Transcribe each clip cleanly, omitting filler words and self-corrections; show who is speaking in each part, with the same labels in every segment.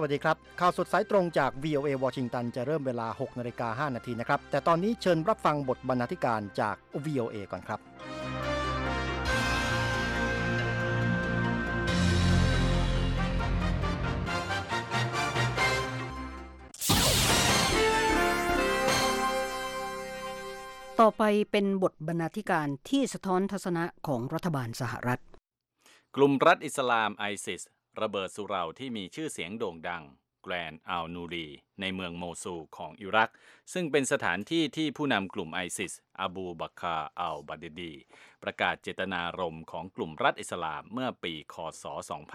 Speaker 1: วัสดีครับข่าวสดสายตรงจาก VOA วอชิงตันจะเริ่มเวลา 6:05 น.นะครับแต่ตอนนี้เชิญรับฟังบทบรรณาธิการจาก VOA ก่อนครับ
Speaker 2: ต่อไปเป็นบทบรรณาธิการที่สะท้อนทัศนะของรัฐบาลสหรัฐ
Speaker 3: กลุ่มรัฐอิสลามไอซิสระเบิดสุเหร่าที่มีชื่อเสียงโด่งดังแกรนด์อัลนูรีในเมืองโมซูลของอิรักซึ่งเป็นสถานที่ที่ผู้นำกลุ่มไอซิสอบูบักรอัลบาเดดีประกาศเจตนารมณ์ของกลุ่มรัฐอิสลามเมื่อปีค.ศ.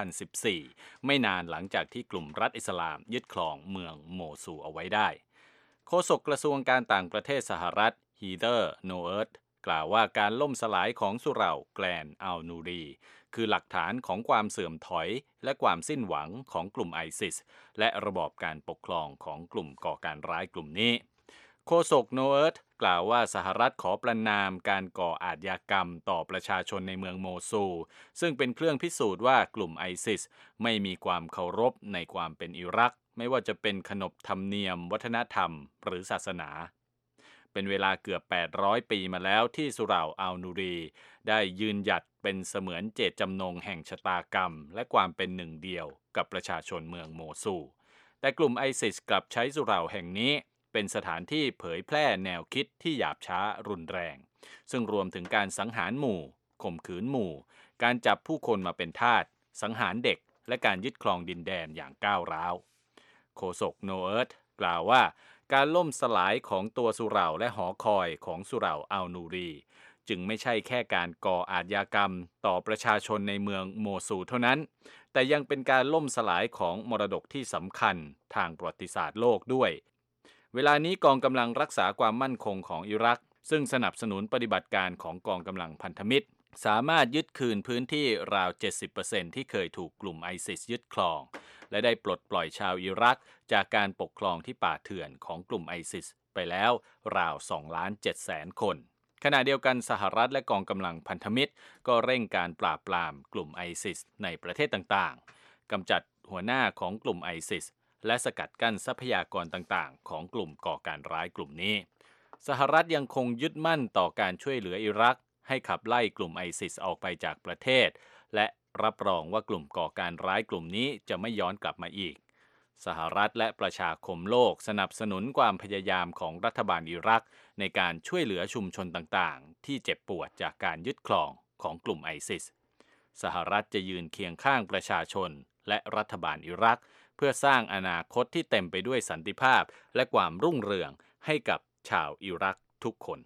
Speaker 3: 2014ไม่นานหลังจากที่กลุ่มรัฐอิสลามยึดครองเมืองโมซูลเอาไว้ได้โฆษกกระทรวงการต่างประเทศสหรัฐฮีเธอร์โนเอิร์ธกล่าวว่าการล่มสลายของสุเหร่าแกรนด์อัลนูรีคือหลักฐานของความเสื่อมถอยและความสิ้นหวังของกลุ่มไอซิสและระบอบการปกครองของกลุ่มก่อการร้ายกลุ่มนี้โฆษกโนเอิร์ธกล่าวว่าสหรัฐขอประณามการก่ออาชญากรรมต่อประชาชนในเมืองโมซูลซึ่งเป็นเครื่องพิสูจน์ว่ากลุ่มไอซิสไม่มีความเคารพในความเป็นอิรักไม่ว่าจะเป็นขนบธรรมเนียมวัฒนธรรมหรือศาสนาเป็นเวลาเกือบ800ปีมาแล้วที่สุเหร่าอัลนูรีได้ยืนหยัดเป็นเสมือนเจตจำนงแห่งชะตากรรมและความเป็นหนึ่งเดียวกับประชาชนเมืองโมซูลแต่กลุ่มไอซิสกลับใช้สุเหร่าแห่งนี้เป็นสถานที่เผยแพร่แนวคิดที่หยาบช้ารุนแรงซึ่งรวมถึงการสังหารหมู่ข่มขืนหมู่การจับผู้คนมาเป็นทาสสังหารเด็กและการยึดครองดินแดนอย่างก้าวร้าวโฆษกโนเอิร์ธกล่าวว่าการล่มสลายของตัวสุเหร่าและหอคอยของสุเหร่าอัลนูรีจึงไม่ใช่แค่การก่ออาชญากรรมต่อประชาชนในเมืองโมซูลเท่านั้นแต่ยังเป็นการล่มสลายของมรดกที่สำคัญทางประวัติศาสตร์โลกด้วยเวลานี้กองกำลังรักษาความมั่นคงของอิรักซึ่งสนับสนุนปฏิบัติการของกองกำลังพันธมิตรสามารถยึดคืนพื้นที่ราว 70% ที่เคยถูกกลุ่มไอซิสยึดครองและได้ปลดปล่อยชาวอิรักจากการปกครองที่ป่าเถื่อนของกลุ่มไอซิสไปแล้วราว 2,700,000 คนขณะเดียวกันสหรัฐและกองกำลังพันธมิตรก็เร่งการปราบปรามกลุ่มไอซิสในประเทศต่างๆกำจัดหัวหน้าของกลุ่มไอซิสและสกัดกั้นทรัพยากรต่างๆของกลุ่มก่อการร้ายกลุ่มนี้สหรัฐยังคงยึดมั่นต่อการช่วยเหลืออิรักให้ขับไล่กลุ่มไอซิสออกไปจากประเทศและรับรองว่ากลุ่มก่อการร้ายกลุ่มนี้จะไม่ย้อนกลับมาอีกสหรัฐและประชาคมโลกสนับสนุนความพยายามของรัฐบาลอิรักในการช่วยเหลือชุมชนต่างๆที่เจ็บปวดจากการยึดครองของกลุ่มไอซิสสหรัฐจะยืนเคียงข้างประชาชนและรัฐบาลอิรักเพื่อสร้างอนาคตที่เต็มไปด้วยสันติภาพและความรุ่งเรืองให้กับชาวอิรักทุกคน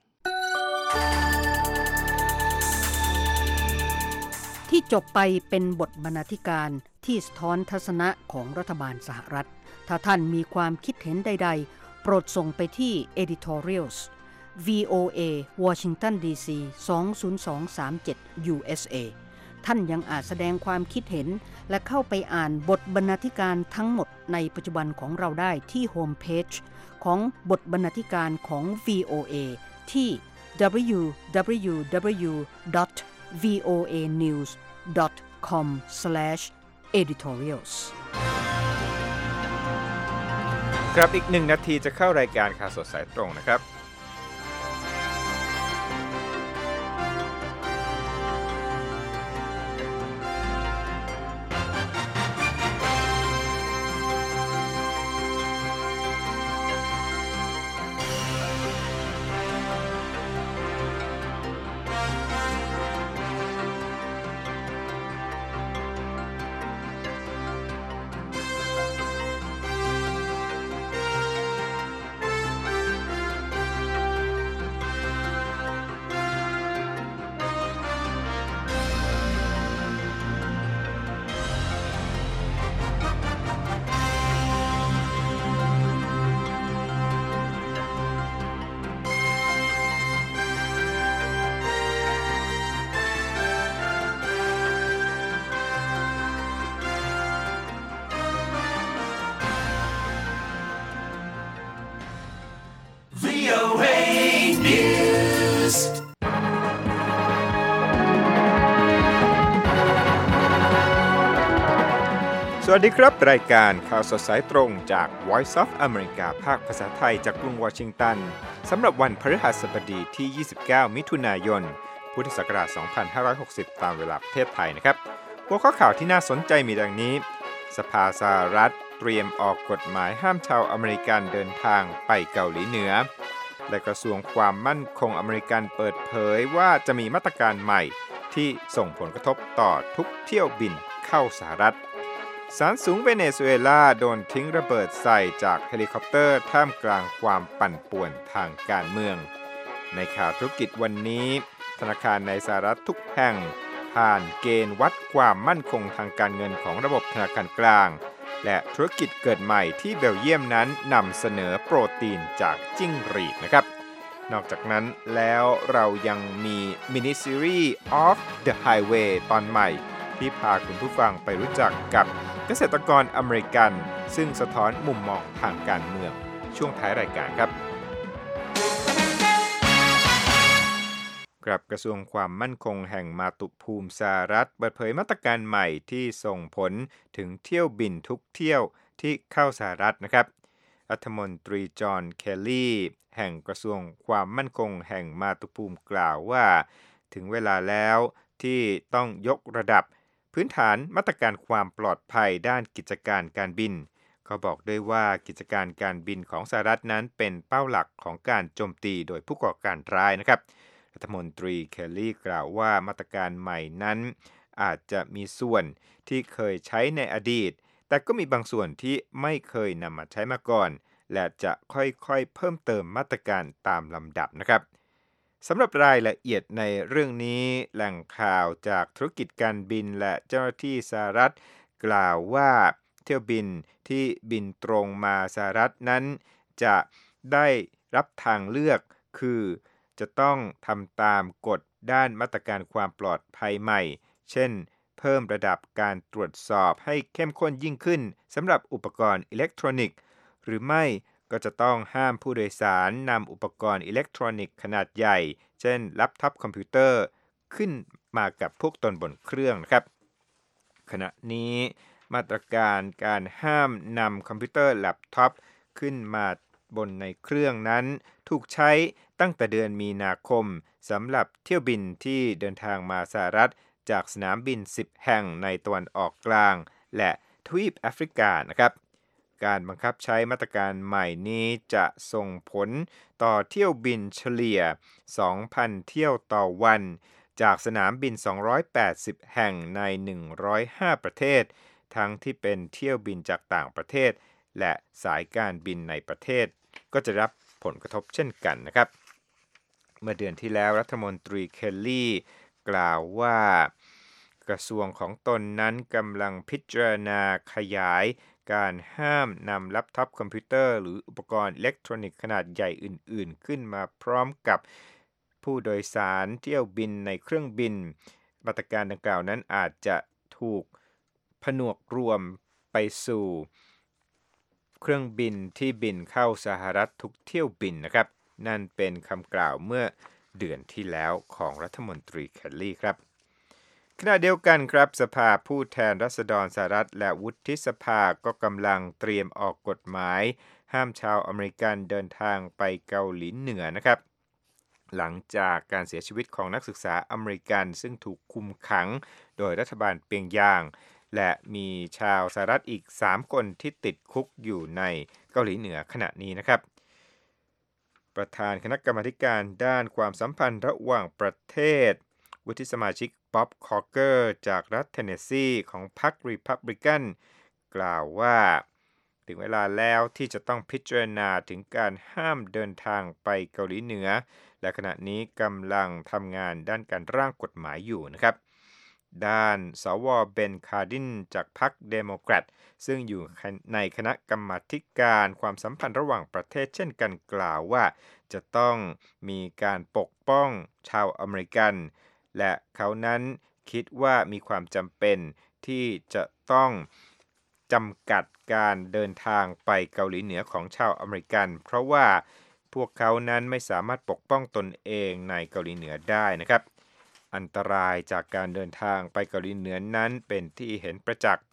Speaker 2: ที่จบไปเป็นบทบรรณาธิการที่สะท้อนทัศนะของรัฐบาลสหรัฐถ้าท่านมีความคิดเห็นใดๆโปรดส่งไปที่ editorials VOA Washington DC 20237 USA ท่านยังอาจแสดงความคิดเห็นและเข้าไปอ่านบทบรรณาธิการทั้งหมดในปัจจุบันของเราได้ที่โฮมเพจของบทบรรณาธิการของ VOA ที่ www.voanews.com/editorials
Speaker 4: ครับอีก1 นาทีจะเข้ารายการข่าวสดสายตรงนะครับสวัสดีครับรายการข่าวสดสายตรงจาก Voice of America ภาคภาษาไทยจากกรุงวอชิงตันสำหรับวันพฤหัสบดีที่ 29 มิถุนายน พุทธศักราช 2560 ตามเวลาประเทศไทยนะครับหัวข้อข่าวที่น่าสนใจมีดังนี้สภาสหรัฐเตรียมออกกฎหมายห้ามชาวอเมริกันเดินทางไปเกาหลีเหนือและกระทรวงความมั่นคงอเมริกันเปิดเผยว่าจะมีมาตรการใหม่ที่ส่งผลกระทบต่อทุกเที่ยวบินเข้าสหรัฐศาลสูงเวเนซุเอลาโดนทิ้งระเบิดใส่จากเฮลิคอปเตอร์ท่ามกลางความปั่นป่วนทางการเมืองในข่าวธุรกิจวันนี้ธนาคารในสหรัฐทุกแห่งผ่านเกณฑ์วัดความมั่นคงทางการเงินของระบบธนาคารกลางและธุรกิจเกิดใหม่ที่เบลเยียมนั้นนำเสนอโปรตีนจากจิ้งหรีดนะครับนอกจากนั้นแล้วเรายังมีมินิซีรีส์ Off the Highway ตอนใหม่ที่พาคุณผู้ฟังไปรู้จักกับเกษตรกรอเมริกันซึ่งสะท้อนมุมมองทางการเมืองช่วงท้ายรายการครับกระทรวงความมั่นคงแห่งมาตุภูมิสหรัฐเปิดเผยมาตรการใหม่ที่ส่งผลถึงเที่ยวบินทุกเที่ยวที่เข้าสหรัฐนะครับรัฐมนตรีจอห์นเคลลี่แห่งกระทรวงความมั่นคงแห่งมาตุภูมิกล่าวว่าถึงเวลาแล้วที่ต้องยกระดับพื้นฐานมาตรการความปลอดภัยด้านกิจการการบินเขาบอกด้วยว่ากิจการการบินของสหรัฐนั้นเป็นเป้าหลักของการโจมตีโดยผู้ก่อการร้ายนะครับรัฐมนตรีเคลลี่กล่าวว่ามาตรการใหม่นั้นอาจจะมีส่วนที่เคยใช้ในอดีตแต่ก็มีบางส่วนที่ไม่เคยนำมาใช้มาก่อนและจะค่อยๆเพิ่มเติมมาตรการตามลำดับนะครับสำหรับรายละเอียดในเรื่องนี้แหล่งข่าวจากธุรกิจการบินและเจ้าหน้าที่สหรัฐกล่าวว่าเที่ยวบินที่บินตรงมาสหรัฐนั้นจะได้รับทางเลือกคือจะต้องทำตามกฎด้านมาตรการความปลอดภัยใหม่เช่นเพิ่มระดับการตรวจสอบให้เข้มข้นยิ่งขึ้นสำหรับอุปกรณ์อิเล็กทรอนิกส์หรือไม่ก็จะต้องห้ามผู้โดยสารนำอุปกรณ์อิเล็กทรอนิกส์ขนาดใหญ่เช่นแล็ปท็อปคอมพิวเตอร์ขึ้นมากับพวกตนบนเครื่องนะครับขณะนี้มาตรการการห้ามนำคอมพิวเตอร์แล็ปท็อปขึ้นมาบนในเครื่องนั้นถูกใช้ตั้งแต่เดือนมีนาคมสำหรับเที่ยวบินที่เดินทางมาสหรัฐจากสนามบิน10แห่งในตะวันออกกลางและทวีปแอฟริกานะครับการบังคับใช้มาตรการใหม่นี้จะส่งผลต่อเที่ยวบินเฉลี่ย 2,000 เที่ยวต่อวันจากสนามบิน280แห่งใน105ประเทศทั้งที่เป็นเที่ยวบินจากต่างประเทศและสายการบินในประเทศก็จะรับผลกระทบเช่นกันนะครับเมื่อเดือนที่แล้วรัฐมนตรีเคลลี่กล่าวว่ากระทรวงของตนนั้นกำลังพิจารณาขยายการห้ามนำแล็ปท็อปคอมพิวเตอร์หรืออุปกรณ์อิเล็กทรอนิกส์ขนาดใหญ่อื่นๆขึ้นมาพร้อมกับผู้โดยสารเที่ยวบินในเครื่องบินมาตรการดังกล่าวนั้นอาจจะถูกผนวกรวมไปสู่เครื่องบินที่บินเข้าสหรัฐทุกเที่ยวบินนะครับนั่นเป็นคำกล่าวเมื่อเดือนที่แล้วของรัฐมนตรีเคลลี่ครับขณะเดียวกันครับสภาผู้แทนราษฎรสหรัฐและวุฒิสภาก็กำลังเตรียมออกกฎหมายห้ามชาวอเมริกันเดินทางไปเกาหลีเหนือนะครับหลังจากการเสียชีวิตของนักศึกษาอเมริกันซึ่งถูกคุมขังโดยรัฐบาลเปียงยางและมีชาวสหรัฐอีก3คนที่ติดคุกอยู่ในเกาหลีเหนือขณะนี้นะครับประธานคณะกรรมาการด้านความสัมพันธ์ระหว่างประเทศวุฒิสมาชิกบ๊อบคอเกอร์จากรัฐเทนเนสซีของพรรครีพับลิกันกล่าวว่าถึงเวลาแล้วที่จะต้องพิจารณาถึงการห้ามเดินทางไปเกาหลีเหนือและขณะนี้กำลังทำงานด้านการร่างกฎหมายอยู่นะครับด้านสว.เบนคาร์ดินจากพรรคเดโมแครตซึ่งอยู่ในคณะกรรมาธิการความสัมพันธ์ระหว่างประเทศเช่นกันกล่าวว่าจะต้องมีการปกป้องชาวอเมริกันและเขานั้นคิดว่ามีความจำเป็นที่จะต้องจำกัดการเดินทางไปเกาหลีเหนือของชาวอเมริกันเพราะว่าพวกเขานั้นไม่สามารถปกป้องตนเองในเกาหลีเหนือได้นะครับอันตรายจากการเดินทางไปเกาหลีเหนือนั้นเป็นที่เห็นประจักษ์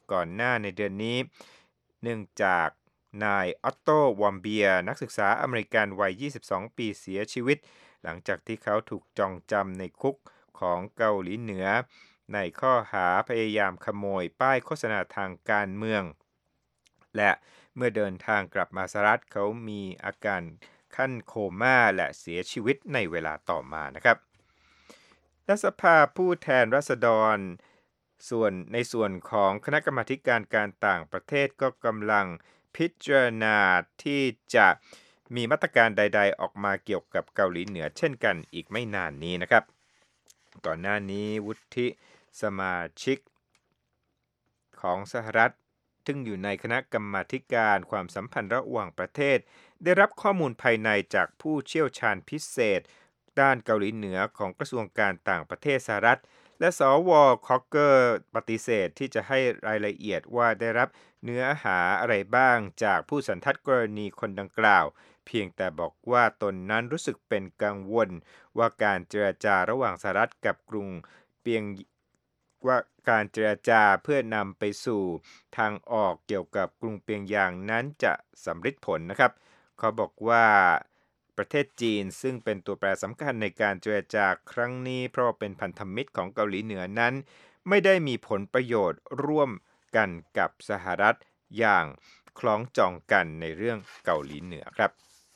Speaker 4: ก่อนหน้าในเดือนนี้เนื่องจากนายออตโตวอมเบียนักศึกษาอเมริกันวัย22ปีเสียชีวิตหลังจากที่เขาถูกจองจำในคุกของเกาหลีเหนือในข้อหาพยายามขโมยป้ายโฆษณาทางการเมืองและเมื่อเดินทางกลับมาสหรัฐเขามีอาการขั้นโคม่าและเสียชีวิตในเวลาต่อมานะครับรัฐสภาผู้แทนราษฎรในส่วนของคณะกรรมาธิการการต่างประเทศก็กำลังพิจารณาที่จะมีมาตรการใดๆออกมาเกี่ยวกับเกาหลีเหนือเช่นกันอีกไม่นานนี้นะครับก่อนหน้านี้วุฒิสมาชิกของสหรัฐซึ่งอยู่ในคณะกรรมาธิการความสัมพันธ์ระหว่างประเทศได้รับข้อมูลภายในจากผู้เชี่ยวชาญพิเศษด้านเกาหลีเหนือของกระทรวงการต่างประเทศสหรัฐและสว.คอกเกอร์ปฏิเสธที่จะให้รายละเอียดว่าได้รับเนื้อหาอะไรบ้างจากผู้สันทัดกรณีคนดังกล่าวเพียงแต่บอกว่าตนนั้นรู้สึกเป็นกังวลว่าการเจรจาระหว่างสหรัฐกับกรุงเปียงว่าการเจรจาเพื่อนำไปสู่ทางออกเกี่ยวกับกรุงเปียงยางนั้นจะสำฤทธิ์ผลนะครับเขาบอกว่าประเทศจีนซึ่งเป็นตัวแปรสำคัญในการเจรจาครั้งนี้เพราะเป็นพันธมิตรของเกาหลีเหนือนั้นไม่ได้มีผลประโยชน์ร่วมกันกับสหรัฐอย่างคล้องจองกันในเรื่องเกาหลีเหนือครับ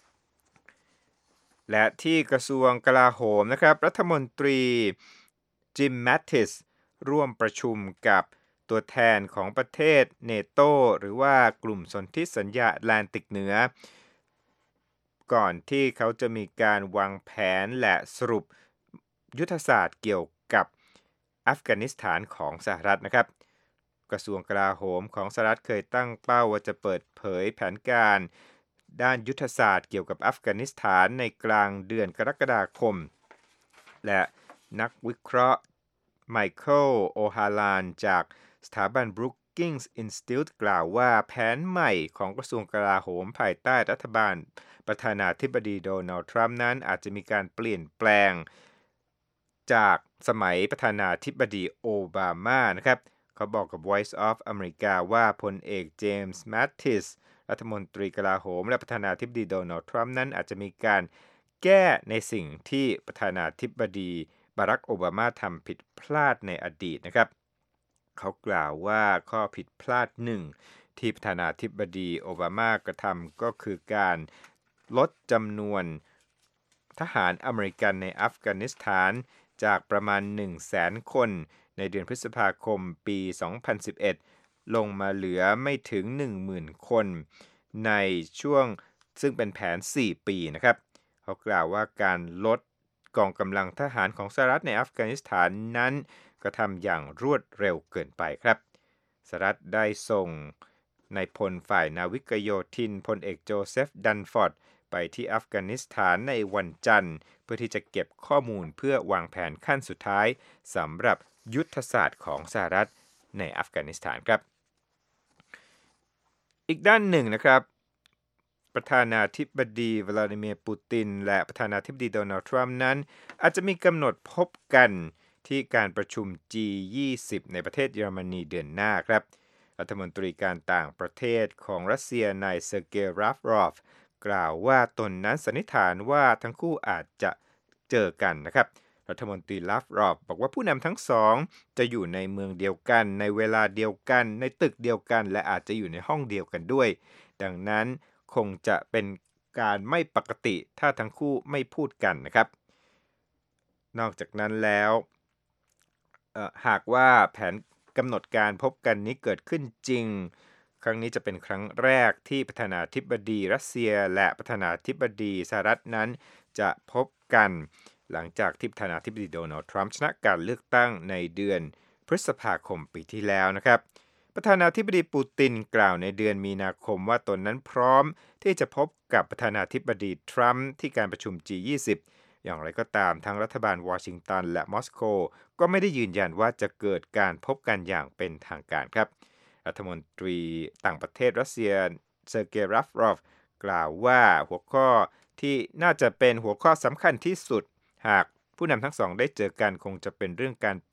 Speaker 4: และที่กระทรวงกลาโหมนะครับรัฐมนตรีจิมแมตติสร่วมประชุมกับตัวแทนของประเทศเนโตหรือว่ากลุ่มสนธิสัญญาแอตแลนติกเหนือก่อนที่เขาจะมีการวางแผนและสรุปยุทธศาสตร์เกี่ยวกับอัฟกานิสถานของสหรัฐนะครับกระทรวงกลาโหมของสหรัฐเคยตั้งเป้าว่าจะเปิดเผยแผนการด้านยุทธศาสตร์เกี่ยวกับอัฟกานิสถานในกลางเดือนกรกฎาคมและนักวิเคราะห์ไมเคิลโอฮาลานจากสถาบัน Brookings Institute กล่าวว่าแผนใหม่ของกระทรวงกลาโหมภายใต้รัฐบาลประธานาธิบดีโดนัลด์ทรัมป์นั้นอาจจะมีการเปลี่ยนแปลงจากสมัยประธานาธิบดีโอบามานะครับเขาบอกกับ Voice of America ว่าพลเอกเจมส์แมตติสรัฐมนตรีกลาโหมและประธานาธิบดีโดนัลด์ทรัมป์นั้นอาจจะมีการแก้ในสิ่งที่ประธานาธิบดีบารักโอบามาทำผิดพลาดในอดีตนะครับเขากล่าวว่าข้อผิดพลาดหนึ่งที่ประธานาธิบดีโอบามากระทำก็คือการลดจำนวนทหารอเมริกันในอัฟกานิสถานจากประมาณ 100,000 คนในเดือนพฤษภาคมปี 2011 ลงมาเหลือไม่ถึง 10,000 คนในช่วงซึ่งเป็นแผน 4 ปีนะครับเขากล่าวว่าการลดกองกำลังทหารของสหรัฐในอัฟกานิสถานนั้นกระทำอย่างรวดเร็วเกินไปครับสหรัฐได้ส่งนายพลฝ่ายนาวิกโยธินพลเอกโจเซฟดันฟอร์ดไปที่อัฟกานิสถานในวันจันทร์เพื่อที่จะเก็บข้อมูลเพื่อวางแผนขั้นสุดท้ายสำหรับยุทธศาสตร์ของสหรัฐในอัฟกานิสถานครับอีกด้านหนึ่งนะครับประธานาธิบดีวลาดิเมียร์ปูตินและประธานาธิบดีโดนัลด์ทรัมป์นั้นอาจจะมีกำหนดพบกันที่การประชุม G20 ในประเทศเยอรมนีเดือนหน้าครับรัฐมนตรีการต่างประเทศของรัสเซียนายเซอร์เกย์ ลาฟรอฟกล่าวว่าตนนั้นสันนิษฐานว่าทั้งคู่อาจจะเจอกันนะครับรัฐมนตรีลาฟรอฟบอกว่าผู้นำทั้งสองจะอยู่ในเมืองเดียวกันในเวลาเดียวกันในตึกเดียวกันและอาจจะอยู่ในห้องเดียวกันด้วยดังนั้นคงจะเป็นการไม่ปกติถ้าทั้งคู่ไม่พูดกันนะครับนอกจากนั้นแล้วหากว่าแผนกำหนดการพบกันนี้เกิดขึ้นจริงครั้งนี้จะเป็นครั้งแรกที่ประธานาธิบดีรัสเซียและประธานาธิบดีสหรัฐนั้นจะพบกันหลังจากที่ประธานาธิบดีโดนัลด์ทรัมป์ชนะการเลือกตั้งในเดือนพฤษภาคมปีที่แล้วนะครับประธานาธิบดีปูตินกล่าวในเดือนมีนาคมว่าตนนั้นพร้อมที่จะพบกับประธานาธิบดีทรัมป์ที่การประชุม G20 อย่างไรก็ตามทั้งรัฐบาลวอชิงตันและมอสโกก็ไม่ได้ยืนยันว่าจะเกิดการพบกันอย่างเป็นทางการครับรัฐมนตรีต่างประเทศรัสเซียเซอร์เกย์ ลาฟรอฟกล่าวว่าหัวข้อที่น่าจะเป็นหัวข้อสำคัญที่สุดหากผู้นำทั้งสองได้เจอกันคงจะเป็นเรื่องการปรับ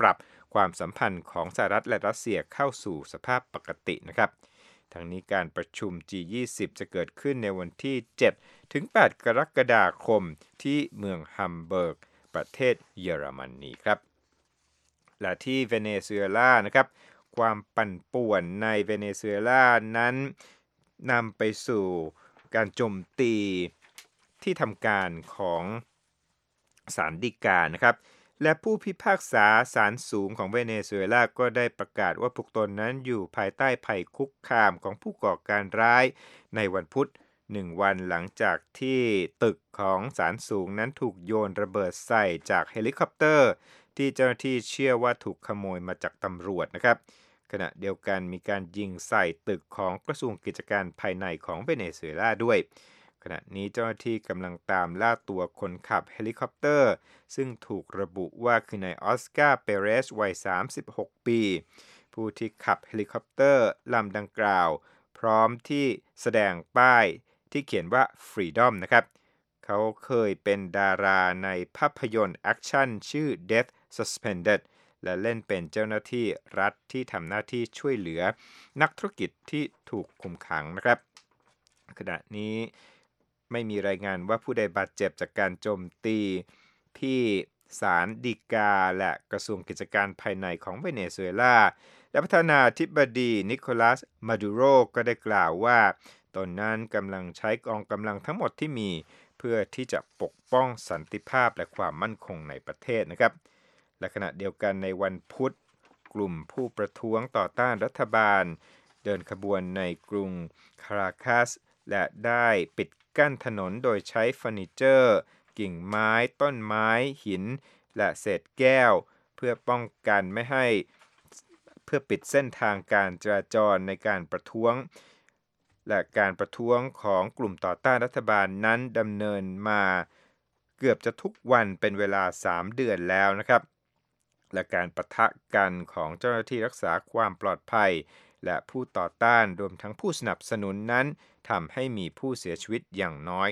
Speaker 4: ความสัมพันธ์ของสหรัฐและรัสเซียเข้าสู่สภาพปกตินะครับทั้งนี้การประชุม G20 จะเกิดขึ้นในวันที่ 7 ถึง 8 กรกฎาคมที่เมืองฮัมเบิร์กประเทศเยอรมนีครับและที่เวเนซุเอลานะครับความปั่นป่วนในเวเนซุเอลานั้นนำไปสู่การโจมตีที่ทำการของศาลฎีกานะครับและผู้พิพากษาศาลสูงของเวเนซุเอลาก็ได้ประกาศว่าพวกตนนั้นอยู่ภายใต้ภัยคุกคามของผู้ก่อการร้ายในวันพุธ1 วันหลังจากที่ตึกของศาลสูงนั้นถูกโยนระเบิดใส่จากเฮลิคอปเตอร์ที่เจ้าหน้าที่เชื่อว่าถูกขโมยมาจากตำรวจนะครับขณะเดียวกันมีการยิงใส่ตึกของกระทรวงกิจการภายในของเวเนซุเอลาด้วยขณะนี้เจ้าหน้าที่กำลังตามล่าตัวคนขับเฮลิคอปเตอร์ซึ่งถูกระบุว่าคือนายออสการ์เปเรสวัย36 ปีผู้ที่ขับเฮลิคอปเตอร์ลำดังกล่าวพร้อมที่แสดงป้ายที่เขียนว่า Freedom นะครับเขาเคยเป็นดาราในภาพยนตร์แอคชั่นชื่อ Death Suspended และเล่นเป็นเจ้าหน้าที่รัฐที่ทำหน้าที่ช่วยเหลือนักธุรกิจที่ถูกคุมขังนะครับขณะนี้ไม่มีรายงานว่าผู้ใดบาดเจ็บจากการโจมตีที่ศาลฎีกาและกระทรวงกิจการภายในของเวเนซุเอลาและประธานาธิบดีนิโคลัสมาดูโรก็ได้กล่าวว่าตนนั้นกำลังใช้กองกำลังทั้งหมดที่มีเพื่อที่จะปกป้องสันติภาพและความมั่นคงในประเทศนะครับและขณะเดียวกันในวันพุธกลุ่มผู้ประท้วงต่อต้านรัฐบาลเดินขบวนในกรุงคาราคัสและได้ปิดกั้นถนนโดยใช้เฟอร์นิเจอร์กิ่งไม้ต้นไม้หินและเศษแก้วเพื่อป้องกันไม่ให้เพื่อปิดเส้นทางการจราจรในการประท้วงและการประท้วงของกลุ่มต่อต้านรัฐบาลนั้นดำเนินมาเกือบจะทุกวันเป็นเวลา3 เดือนแล้วนะครับและการปะทะกันของเจ้าหน้าที่รักษาความปลอดภัยและผู้ต่อต้านรวมทั้งผู้สนับสนุนนั้นทำให้มีผู้เสียชีวิตอย่างน้อย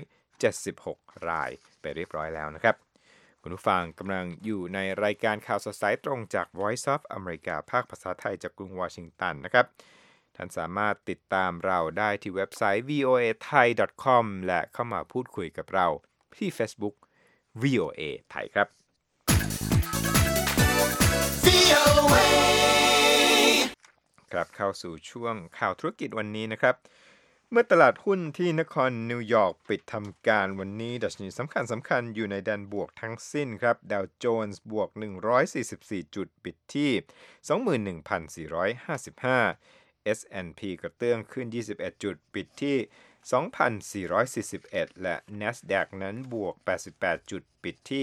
Speaker 4: 76 รายไปเรียบร้อยแล้วนะครับคุณผู้ฟังกำลังอยู่ในรายการข่าวสดสายตรงจาก Voice of America ภาคภาษาไทยจากกรุงวอชิงตันนะครับท่านสามารถติดตามเราได้ที่เว็บไซต์ voathai.com และเข้ามาพูดคุยกับเราที่ Facebook VOA ไทยครับครับเข้าสู่ช่วงข่าวธุรกิจวันนี้นะครับเมื่อตลาดหุ้นที่นครนิวยอร์กปิดทำการวันนี้ดัชนีสำคัญอยู่ในแดนบวกทั้งสิ้นครับดาวโจนส์บวก144จุดปิดที่ 24,455 S&P กระเตื้องขึ้น21จุดปิดที่ 2,441 และ NASDAQ นั้นบวก88จุดปิดที่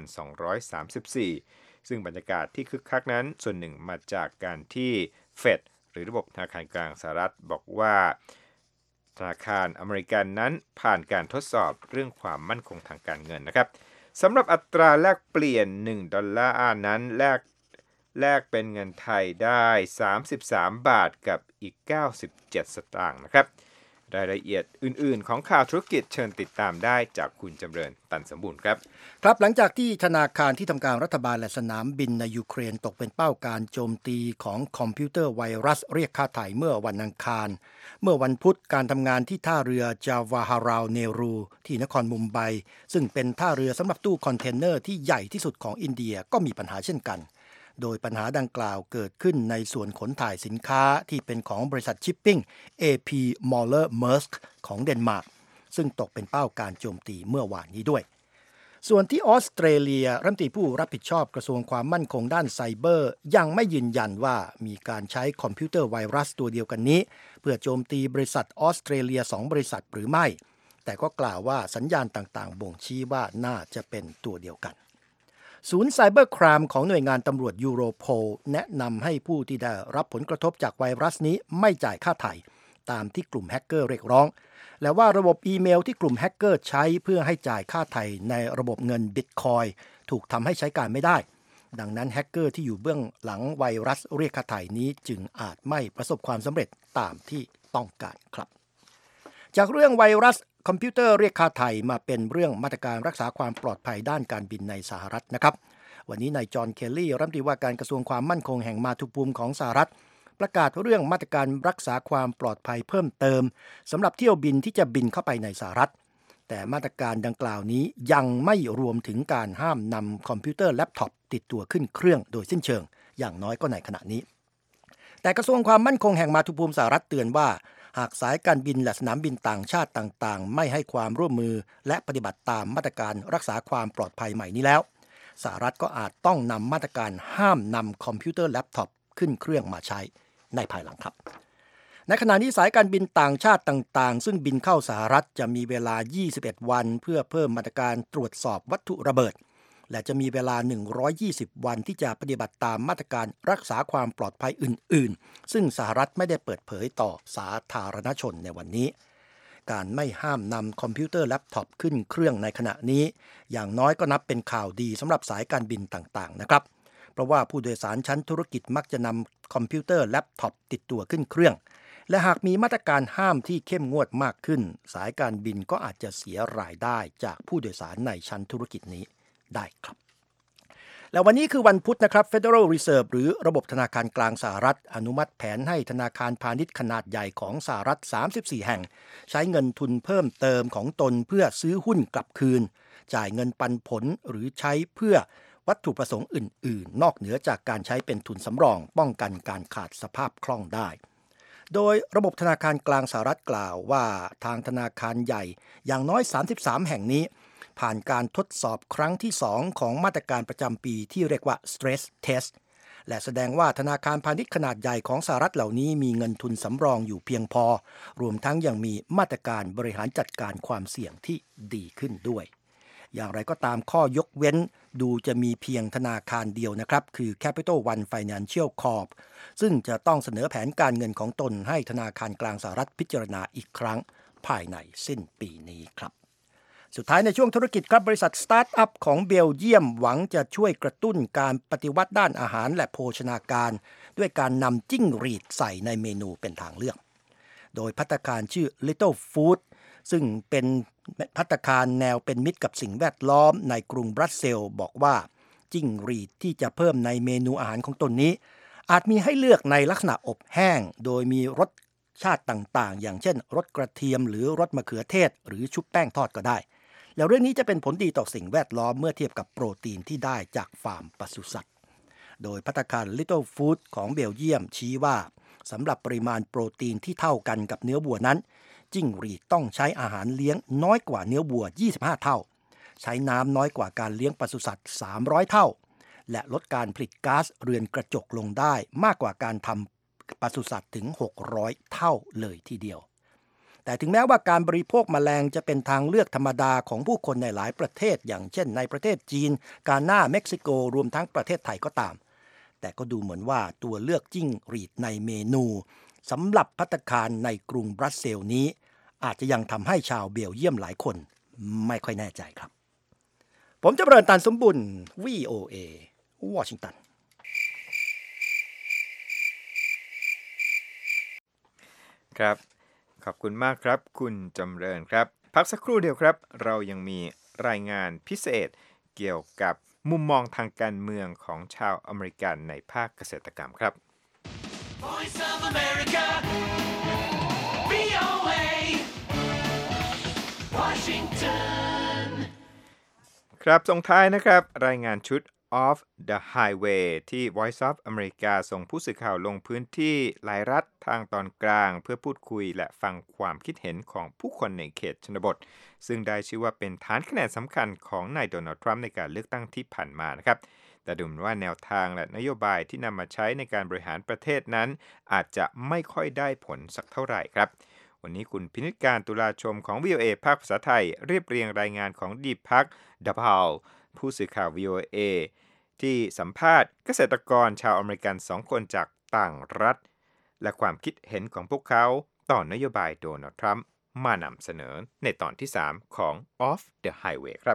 Speaker 4: 6,234 ซึ่งบรรยากาศที่คึกคักนั้นส่วนหนึ่งมาจากการที่เฟดหรือระบบธนาคารกลางสหรัฐบอกว่าธนาคารอเมริกันนั้นผ่านการทดสอบเรื่องความมั่นคงทางการเงินนะครับสำหรับอัตราแลกเปลี่ยน1ดอลลาร์นั้นแลกเป็นเงินไทยได้33บาทกับอีก97สตางค์นะครับรายละเอียดอื่นๆของข่าวธุรกิจเชิญติดตามได้จากคุณจำเริญตันสมบูรณ์ครับ
Speaker 1: ครับหลังจากที่ธนาคารที่ทำการรัฐบาลและสนามบินในยูเครนตกเป็นเป้าการโจมตีของคอมพิวเตอร์ไวรัสเรียกค่าไถ่เมื่อวันอังคารเมื่อวันพุธการทำงานที่ท่าเรือจาวาฮาราวเนรูที่นครมุมไบซึ่งเป็นท่าเรือสำหรับตู้คอนเทนเนอร์ที่ใหญ่ที่สุดของอินเดียก็มีปัญหาเช่นกันโดยปัญหาดังกล่าวเกิดขึ้นในส่วนขนถ่ายสินค้าที่เป็นของบริษัทชิปปิ้ง AP Moller Maersk ของเดนมาร์กซึ่งตกเป็นเป้าการโจมตีเมื่อวานนี้ด้วยส่วนที่ออสเตรเลียรัฐมนตรีผู้รับผิดชอบกระทรวงความมั่นคงด้านไซเบอร์ยังไม่ยืนยันว่ามีการใช้คอมพิวเตอร์ไวรัสตัวเดียวกันนี้เพื่อโจมตีบริษัทออสเตรเลีย2บริษัทหรือไม่แต่ก็กล่าวว่าสัญญาณต่างๆบ่งชี้ว่าน่าจะเป็นตัวเดียวกันศูนย์ไซเบอร์ครามของหน่วยงานตำรวจยูโรโพลแนะนำให้ผู้ที่ได้รับผลกระทบจากไวรัสนี้ไม่จ่ายค่าไถ่ตามที่กลุ่มแฮกเกอร์เรียกร้องและว่าระบบอีเมลที่กลุ่มแฮกเกอร์ใช้เพื่อให้จ่ายค่าไถ่ในระบบเงินบิตคอยน์ถูกทำให้ใช้การไม่ได้ดังนั้นแฮกเกอร์ที่อยู่เบื้องหลังไวรัสเรียกค่าไถ่นี้จึงอาจไม่ประสบความสำเร็จตามที่ต้องการครับจากเรื่องไวรัสคอมพิวเตอร์เรียกค่าไถ่มาเป็นเรื่องมาตรการรักษาความปลอดภัยด้านการบินในสหรัฐนะครับวันนี้นายจอห์นเคลลี่รัฐมนตรีว่าการกระทรวงความมั่นคงแห่งมาตุภูมิของสหรัฐประกาศเรื่องมาตรการรักษาความปลอดภัยเพิ่มเติมสำหรับเที่ยวบินที่จะบินเข้าไปในสหรัฐแต่มาตรการดังกล่าวนี้ยังไม่รวมถึงการห้ามนำคอมพิวเตอร์แล็ปท็อปติดตัวขึ้นเครื่องโดยสิ้นเชิงอย่างน้อยก็ในขณะนี้แต่กระทรวงความมั่นคงแห่งมาตุภูมิสหรัฐเตือนว่าหากสายการบินและสนามบินต่างชาติต่างๆไม่ให้ความร่วมมือและปฏิบัติตามมาตรการรักษาความปลอดภัยใหม่นี้แล้วสหรัฐก็อาจต้องนำมาตรการห้ามนำคอมพิวเตอร์แล็ปท็อปขึ้นเครื่องมาใช้ในภายหลังครับในขณะนี้สายการบินต่างชาติต่างๆซึ่งบินเข้าสหรัฐจะมีเวลา21วันเพื่อเพิ่มมาตรการตรวจสอบวัตถุระเบิดและจะมีเวลา120วันที่จะปฏิบัติตามมาตรการรักษาความปลอดภัยอื่นๆซึ่งสหรัฐไม่ได้เปิดเผยต่อสาธารณชนในวันนี้การไม่ห้ามนำคอมพิวเตอร์แล็ปท็อปขึ้นเครื่องในขณะนี้อย่างน้อยก็นับเป็นข่าวดีสำหรับสายการบินต่างๆนะครับเพราะว่าผู้โดยสารชั้นธุรกิจมักจะนำคอมพิวเตอร์แล็ปท็อปติดตัวขึ้นเครื่องและหากมีมาตรการห้ามที่เข้มงวดมากขึ้นสายการบินก็อาจจะเสียรายได้จากผู้โดยสารในชั้นธุรกิจนี้ได้ครับแล้ววันนี้คือวันพุธนะครับ Federal Reserve หรือระบบธนาคารกลางสหรัฐอนุมัติแผนให้ธนาคารพาณิชย์ขนาดใหญ่ของสหรัฐ34แห่งใช้เงินทุนเพิ่มเติมของตนเพื่อซื้อหุ้นกลับคืนจ่ายเงินปันผลหรือใช้เพื่อวัตถุประสงค์อื่นๆนอกเหนือจากการใช้เป็นทุนสำรองป้องกันการขาดสภาพคล่องได้โดยระบบธนาคารกลางสหรัฐกล่าวว่าทางธนาคารใหญ่อย่างน้อย33แห่งนี้ผ่านการทดสอบครั้งที่2ของมาตรการประจำปีที่เรียกว่า stress test และแสดงว่าธนาคารพาณิชย์ขนาดใหญ่ของสหรัฐเหล่านี้มีเงินทุนสำรองอยู่เพียงพอรวมทั้งยังมีมาตรการบริหารจัดการความเสี่ยงที่ดีขึ้นด้วยอย่างไรก็ตามข้อยกเว้นดูจะมีเพียงธนาคารเดียวนะครับคือ Capital One Financial Corp ซึ่งจะต้องเสนอแผนการเงินของตนให้ธนาคารกลางสหรัฐพิจารณาอีกครั้งภายในสิ้นปีนี้ครับสุดท้ายในช่วงธุรกิจครับบริษัทสตาร์ทอัพของเบลเยียมหวังจะช่วยกระตุ้นการปฏิวัติด้านอาหารและโภชนาการด้วยการนำจิ้งหรีดใส่ในเมนูเป็นทางเลือกโดยภัตตาคารชื่อ Little Food ซึ่งเป็นภัตตาคารแนวเป็นมิตรกับสิ่งแวดล้อมในกรุงบรัสเซลส์บอกว่าจิ้งหรีดที่จะเพิ่มในเมนูอาหารของตนนี้อาจมีให้เลือกในลักษณะอบแห้งโดยมีรสชาติต่างๆอย่างเช่นรสกระเทียมหรือรสมะเขือเทศหรือชุบแป้งทอดก็ได้แล้วเรื่องนี้จะเป็นผลดีต่อสิ่งแวดล้อมเมื่อเทียบกับโปรตีนที่ได้จากฟาร์มปศุสัตว์โดยภัตตาคาร Little Food ของเบลเยียมชี้ว่าสำหรับปริมาณโปรตีนที่เท่ากันกับเนื้อวัวนั้นจิ้งหรีดต้องใช้อาหารเลี้ยงน้อยกว่าเนื้อวัว25เท่าใช้น้ำน้อยกว่าการเลี้ยงปศุสัตว์300เท่าและลดการผลิตก๊าซเรือนกระจกลงได้มากกว่าการทำปศุสัตว์ถึง600เท่าเลยทีเดียวแต่ถึงแม้ว่าการบริโภคแมลงจะเป็นทางเลือกธรรมดาของผู้คนในหลายประเทศอย่างเช่นในประเทศจีนกาน่าเม็กซิโกรวมทั้งประเทศไทยก็ตามแต่ก็ดูเหมือนว่าตัวเลือกจิ้งหรีดในเมนูสำหรับภัตตาคารในกรุงบรัสเซลส์นี้อาจจะยังทำให้ชาวเบลเยียมหลายคนไม่ค่อยแน่ใจครับผมจะเริ่มตันสมบุญ VOA วอชิงตัน
Speaker 4: ครับขอบคุณมากครับคุณจำเริญครับพักสักครู่เดียวครับเรายังมีรายงานพิเศษเกี่ยวกับมุมมองทางการเมืองของชาวอเมริกันในภาคเกษตรกรรมครับ Voice of America VOA Washington ครับส่งท้ายนะครับรายงานชุด Off the Highway ที่ Voice of America ส่งผู้สื่อข่าวลงพื้นที่หลายรัฐทางตอนกลางเพื่อพูดคุยและฟังความคิดเห็นของผู้คนในเขตชนบทซึ่งได้ชื่อว่าเป็นฐานคะแนนสำคัญของนายโดนัลด์ทรัมป์ในการเลือกตั้งที่ผ่านมานะครับแต่ดูเหมือนว่าแนวทางและนโยบายที่นำมาใช้ในการบริหารประเทศนั้นอาจจะไม่ค่อยได้ผลสักเท่าไหร่ครับวันนี้คุณพินิจการตุลาชมของ VOA ภาคภาษาไทยเรียบเรียงรายงานของดีพักดับเบิลผู้สื่อข่าว VOA ที่สัมภาษณ์เกษตรกรชาวอเมริกัน2คนจากต่างรัฐและความคิดเห็นของพวกเขาต่อนโยบายโดนัลด์ทรัมป์มานำเสนอในตอนที่3ของ Off the Highway ครับ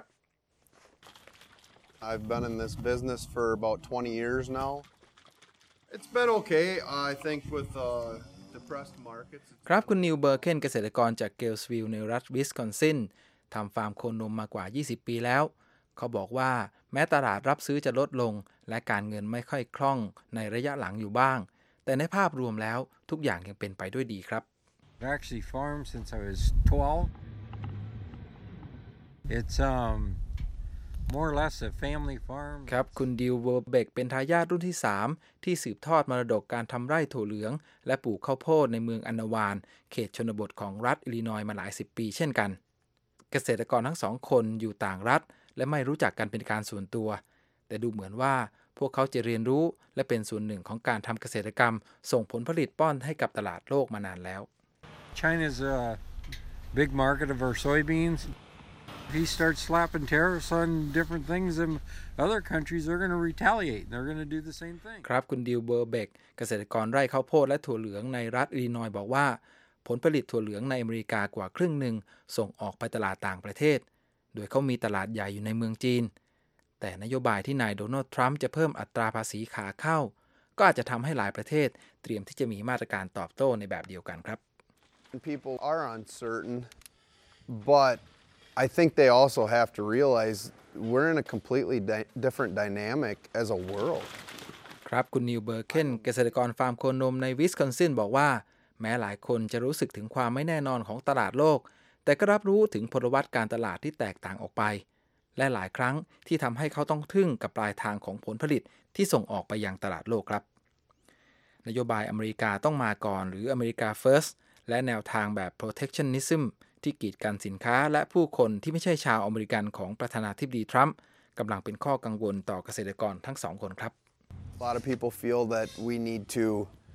Speaker 5: I've been in this business for about 20 years now. It's been okay, I think, with depressed markets.
Speaker 6: ครับคุณนิวเบอร์เคนเกษตรกรจากเกลส์วิลล์ในรัฐวิสคอนซินทำฟาร์มโคนมมากว่า20ปีแล้วเขาบอกว่าแม้ตลาดรับซื้อจะลดลงและการเงินไม่ค่อยคล่องในระยะหลังอยู่บ้างแต่ในภาพรวมแล้วทุกอย่างยังเป็นไปด้วยดีครับ
Speaker 7: I actually farmed since I was 12. It's more or less a family farm.
Speaker 6: ครับคุณดิลเวอร์เบกเป็นทายาทรุ่นที่ 3ที่สืบทอดมรดกการทำไร่ถั่วเหลืองและปลูกข้าวโพดในเมืองอันนาวานเขตชนบทของรัฐอิลลินอยส์มาหลาย10 ปีเช่นกันเกษตรกรทั้งสองคนอยู่ต่างรัฐและไม่รู้จักกันเป็นการส่วนตัวแต่ดูเหมือนว่าพวกเขาจะเรียนรู้และเป็นส่วนหนึ่งของการทำเกษตรกรรมส่งผลผลิตป้อนให้กับตลาดโลกมานานแล้ว
Speaker 7: China's a big market of our soybeans. If he starts slapping tariffs on different things, then other countries are going to retaliate. They're going to do the same thing.
Speaker 6: ครับคุณดิลเบอร์เบกเกษตรกรไร่ข้าวโพดและถั่วเหลืองในรัฐอิลลินอยส์บอกว่าผลผลิตถั่วเหลืองในอเมริกากว่าครึ่งหนึ่งส่งออกไปตลาดต่างประเทศโดยเขามีตลาดใหญ่อยู่ในเมืองจีนแต่นโยบายที่นายโดนัลด์ทรัมป์จะเพิ่มอัตราภาษีขาเข้าก็อาจจะทำให้หลายประเทศเตรียมที่จะมีมาตรการตอบโต้ในแบบเดียวกันครับ
Speaker 5: People are uncertain, but I think they also have to realize we're in a completely different dynamic as a world.
Speaker 6: ครับคุณนิวเบอร์เคนเกษตรกรฟาร์มโคนมในวิสคอนซินบอกว่าแม้หลายคนจะรู้สึกถึงความไม่แน่นอนของตลาดโลกแต่ก็รับรู้ถึงพลวัตการตลาดที่แตกต่างออกไปและหลายครั้งที่ทำให้เขาต้องทึ่งกับปลายทางของผลผลิตที่ส่งออกไปยังตลาดโลกครับนโยบายอเมริกาต้องมาก่อนหรืออเมริกา First และแนวทางแบบ protectionism ที่กีดกันสินค้าและผู้คนที่ไม่ใช่ชาวอเมริกันของประธานาธิบดีทรัมป์กำลังเป็นข้อกังวลต่อเกษตรกรทั้งสองคนครับ
Speaker 5: A lot of people feel that we need to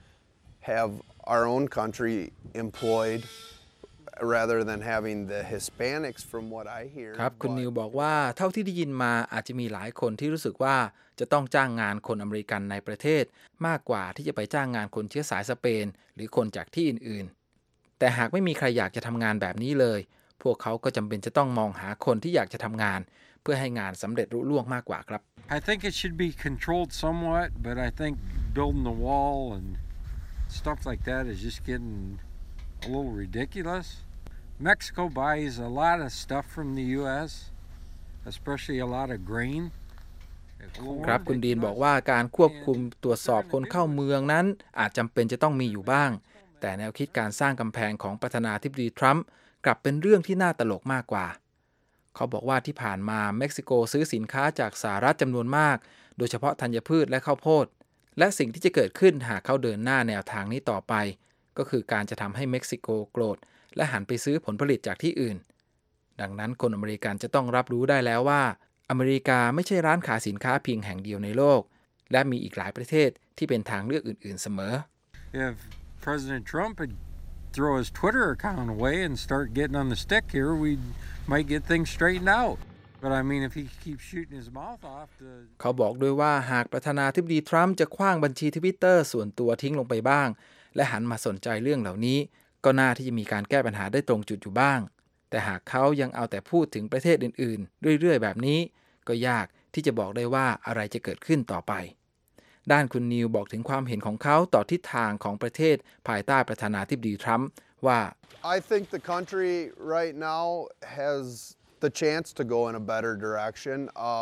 Speaker 5: have our own country employed rather than having the Hispanics from what I hear
Speaker 6: ครับคุณนิวบอกว่าเท่าที่ได้ยินมาอาจจะมีหลายคนที่รู้สึกว่าจะต้องจ้างงานคนอเมริกันในประเทศมากกว่าที่จะไปจ้างงานคนเชื้อสายสเปนหรือคนจากที่อื่นๆแต่หากไม่มีใครอยากจะทำงานแบบนี้เลยพวกเขาก็จำเป็นจะต้องมองหาคนที่อยากจะทำงานเพื่อให้งานสำเร็จรุ่ล่วงมากกว่าครับ
Speaker 7: I think it should be controlled somewhat, but I think building the wall and stuff like that is just getting a little ridiculous.Mexico buys a lot of stuff from the U.S., especially a lot of grain.
Speaker 6: ครับคุณดีนบอกว่าการควบคุมตรวจสอบคนเข้าเมืองนั้นอาจจำเป็นจะต้องมีอยู่บ้างแต่แนวคิดการสร้างกำแพงของประธานาธิบดีทรัมป์กลับเป็นเรื่องที่น่าตลกมากกว่าเขาบอกว่าที่ผ่านมาเม็กซิโกซื้อสินค้าจากสหรัฐจำนวนมากโดยเฉพาะธัญพืชและข้าวโพดและสิ่งที่จะเกิดขึ้นหากเขาเดินหน้าแนวทางนี้ต่อไปก็คือการจะทำให้เม็กซิโกโกรธและหันไปซื้อผลผลิตจากที่อื่นดังนั้นคนอเมริกันจะต้องรับรู้ได้แล้วว่าอเมริกาไม่ใช่ร้านขายสินค้าเพียงแห่งเดียวในโลกและมีอีกหลายประเทศที่เป็นทางเลือกอื่นๆเสมอ
Speaker 7: If President Trump would throw his Twitter account away and start getting on the stick here, we might get things straightened out. But I mean, if he keeps shooting his mouth off to
Speaker 6: เขาบอกด้วยว่าหากประธานาธิบดีทรัมป์จะขว้างบัญชี Twitter ส่วนตัวทิ้งลงไปบ้างและหันมาสนใจเรื่องเหล่านี้ก็น่าที่จะมีการแก้ปัญหาได้ตรงจุดอยู่บ้างแต่หากเขายังเอาแต่พูดถึงประเทศอื่นๆเรื่อยๆแบบนี้ก็ยากที่จะบอกได้ว่าอะไรจะเกิดขึ้นต่อไปด้านคุณนิวบอกถึงความเห็นของเขาต่อทิศทางของประเทศภายใต้ประธานาธิบดีทรัมป์ว่า
Speaker 5: I think the country right now has the chance to go in a better direction.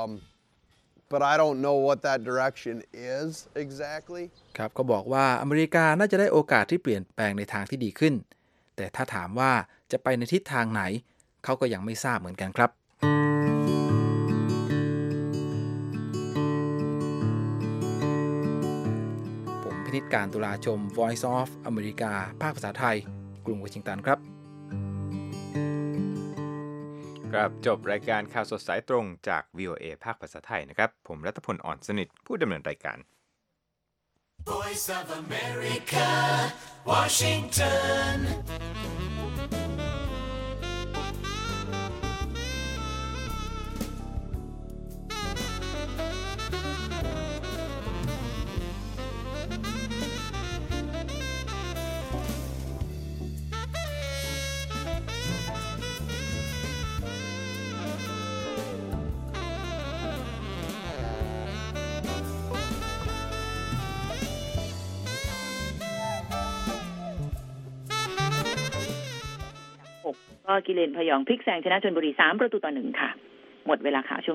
Speaker 5: But I don't know what that direction is exactly.
Speaker 6: ครับก็บอกว่าอเมริกาน่าจะได้โอกาสที่เปลี่ยนแปลงในทางที่ดีขึ้นแต่ถ้าถามว่าจะไปในทิศทางไหนเขาก็ยังไม่ทราบเหมือนกันครับผมพินิจการตุลาชม Voice of America ภาคภาษาไทยกรุงวอชิงตันครับ
Speaker 4: ครับจบรายการข่าวสดสายตรงจาก VOA ภาคภาษาไทยนะครับผมรัตพล อ่อนสนิทผู้ดำเนินรายการ
Speaker 8: Voice of America Washington
Speaker 9: ก็กิเลนพยองพลิกแซงชนะชลบุรี3-1ค่ะหมดเวลาข่าวช่วง